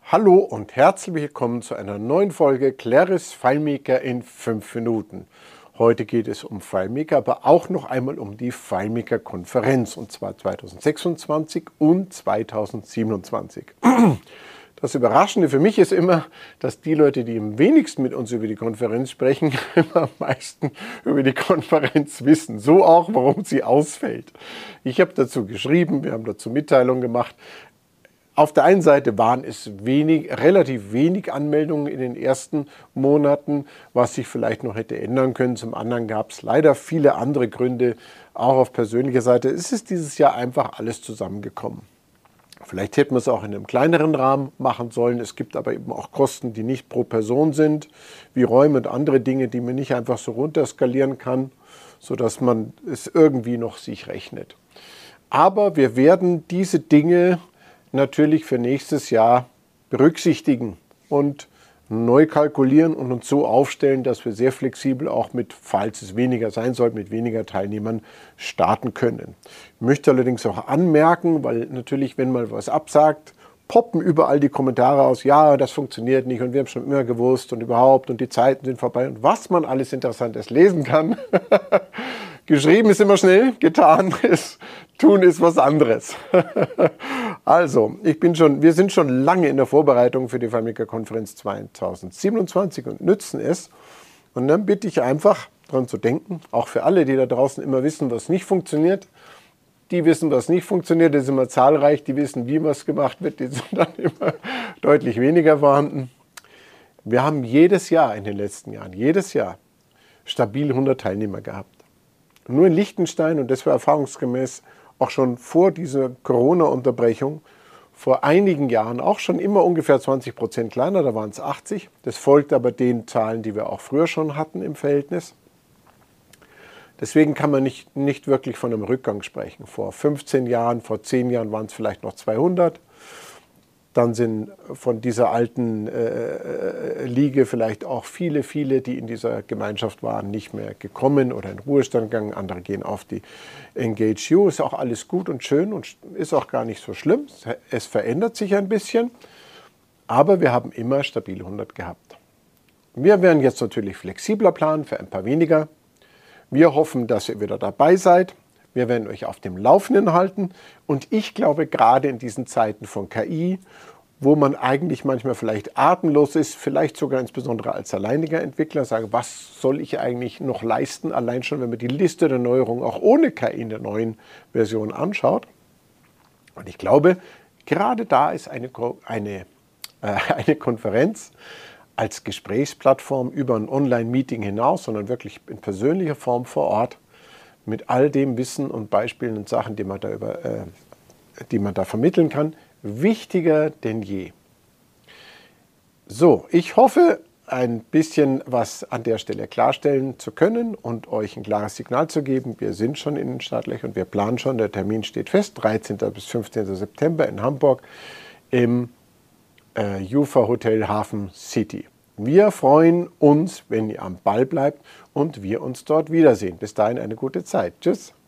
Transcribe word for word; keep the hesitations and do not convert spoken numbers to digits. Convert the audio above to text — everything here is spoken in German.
Hallo und herzlich willkommen zu einer neuen Folge Claris FileMaker in fünf Minuten. Heute geht es um FileMaker, aber auch noch einmal um die FileMaker-Konferenz, und zwar zweitausendsechsundzwanzig und zweitausendsiebenundzwanzig. Das Überraschende für mich ist immer, dass die Leute, die am wenigsten mit uns über die Konferenz sprechen, immer am meisten über die Konferenz wissen. So auch, warum sie ausfällt. Ich habe dazu geschrieben, wir haben dazu Mitteilungen gemacht. Auf der einen Seite waren es wenig, relativ wenig Anmeldungen in den ersten Monaten, was sich vielleicht noch hätte ändern können. Zum anderen gab es leider viele andere Gründe, auch auf persönlicher Seite. Es ist dieses Jahr einfach alles zusammengekommen. Vielleicht hätten wir es auch in einem kleineren Rahmen machen sollen. Es gibt aber eben auch Kosten, die nicht pro Person sind, wie Räume und andere Dinge, die man nicht einfach so runterskalieren kann, sodass man es irgendwie noch sich rechnet. Aber wir werden diese Dinge natürlich für nächstes Jahr berücksichtigen und neu kalkulieren und uns so aufstellen, dass wir sehr flexibel auch mit, falls es weniger sein soll, mit weniger Teilnehmern starten können. Ich möchte allerdings auch anmerken, weil natürlich, wenn man was absagt, poppen überall die Kommentare aus, ja, das funktioniert nicht und wir haben schon immer gewusst und überhaupt und die Zeiten sind vorbei und was man alles Interessantes lesen kann. Geschrieben ist immer schnell, getan ist, tun ist was anderes. Also, ich bin schon, wir sind schon lange in der Vorbereitung für die FileMaker-Konferenz zweitausendsiebenundzwanzig und nützen es. Und dann bitte ich einfach daran zu denken, auch für alle, die da draußen immer wissen, was nicht funktioniert. Die wissen, was nicht funktioniert, das ist immer zahlreich, die wissen, wie was gemacht wird, die sind dann immer deutlich weniger vorhanden. Wir haben jedes Jahr in den letzten Jahren, jedes Jahr stabil hundert Teilnehmer gehabt. Nur in Liechtenstein, und das war erfahrungsgemäß auch schon vor dieser Corona-Unterbrechung, vor einigen Jahren auch schon immer ungefähr zwanzig Prozent kleiner, da waren es achtzig. Das folgt aber den Zahlen, die wir auch früher schon hatten im Verhältnis. Deswegen kann man nicht, nicht wirklich von einem Rückgang sprechen. Vor fünfzehn Jahren, vor zehn Jahren waren es vielleicht noch zweihundert. Dann sind von dieser alten äh, Liga vielleicht auch viele, viele, die in dieser Gemeinschaft waren, nicht mehr gekommen oder in Ruhestand gegangen. Andere gehen auf die Engage U. Ist auch alles gut und schön und ist auch gar nicht so schlimm. Es verändert sich ein bisschen, aber wir haben immer stabil hundert gehabt. Wir werden jetzt natürlich flexibler planen für ein paar weniger. Wir hoffen, dass ihr wieder dabei seid. Wir werden euch auf dem Laufenden halten und ich glaube, gerade in diesen Zeiten von K I, wo man eigentlich manchmal vielleicht atemlos ist, vielleicht sogar insbesondere als alleiniger Entwickler, sagen, was soll ich eigentlich noch leisten, allein schon, wenn man die Liste der Neuerungen auch ohne K I in der neuen Version anschaut. Und ich glaube, gerade da ist eine, eine, äh, eine Konferenz als Gesprächsplattform über ein Online-Meeting hinaus, sondern wirklich in persönlicher Form vor Ort, mit all dem Wissen und Beispielen und Sachen, die man da, über, äh, die man da vermitteln kann, wichtiger denn je. So, ich hoffe, ein bisschen was an der Stelle klarstellen zu können und euch ein klares Signal zu geben. Wir sind schon in den Startlöchern und wir planen schon, der Termin steht fest, dreizehnten bis fünfzehnten September in Hamburg im äh, Jufa Hotel Hafen City. Wir freuen uns, wenn ihr am Ball bleibt und wir uns dort wiedersehen. Bis dahin eine gute Zeit. Tschüss.